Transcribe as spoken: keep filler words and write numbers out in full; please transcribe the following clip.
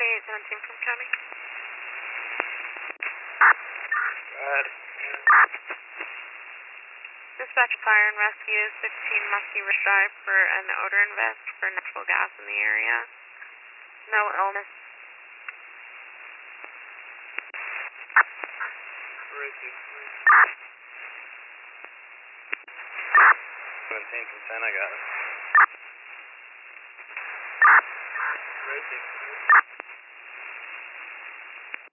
twenty-eight seventeen from County. Go ahead. Dispatch fire and rescue sixteen Muskie Ridge Drive for an odor invest for natural gas in the area. No illness. Where is he? seventeen from ten, I got it. Where is he?